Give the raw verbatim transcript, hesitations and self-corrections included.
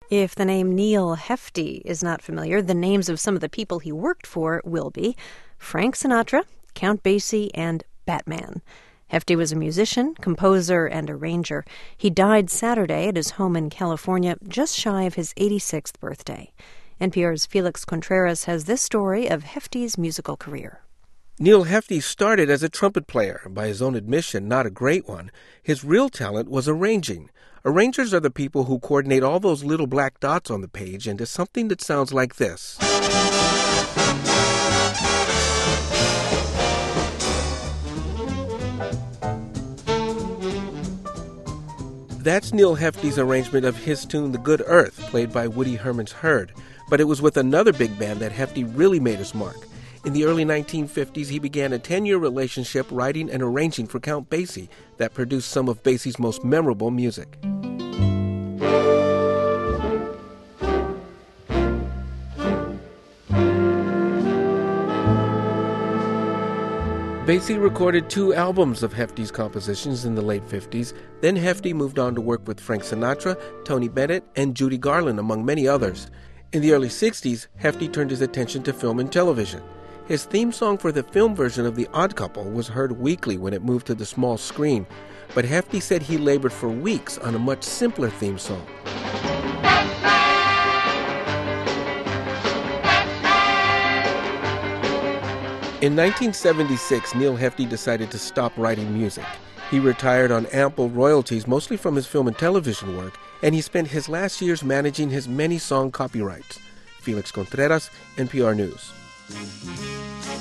If the name Neal Hefti is not familiar, the names of some of the people he worked for will be Frank Sinatra, Count Basie, and Batman. Hefti was a musician, composer, and arranger. He died Saturday at his home in California, just shy of his eighty-sixth birthday. N P R's Felix Contreras has this story of Hefti's musical career. Neal Hefti started as a trumpet player, by his own admission, not a great one. His real talent was arranging. Arrangers are the people who coordinate all those little black dots on the page into something that sounds like this. That's Neal Hefti's arrangement of his tune The Good Earth, played by Woody Herman's Herd. But it was with another big band that Hefti really made his mark. In the early nineteen fifties, he began a ten-year relationship writing and arranging for Count Basie that produced some of Basie's most memorable music. Basie recorded two albums of Hefti's compositions in the late fifties. Then Hefti moved on to work with Frank Sinatra, Tony Bennett, and Judy Garland, among many others. In the early sixties, Hefti turned his attention to film and television. His theme song for the film version of The Odd Couple was heard weekly when it moved to the small screen, but Hefti said he labored for weeks on a much simpler theme song. In nineteen seventy-six, Neal Hefti decided to stop writing music. He retired on ample royalties, mostly from his film and television work, and he spent his last years managing his many song copyrights. Felix Contreras, N P R News.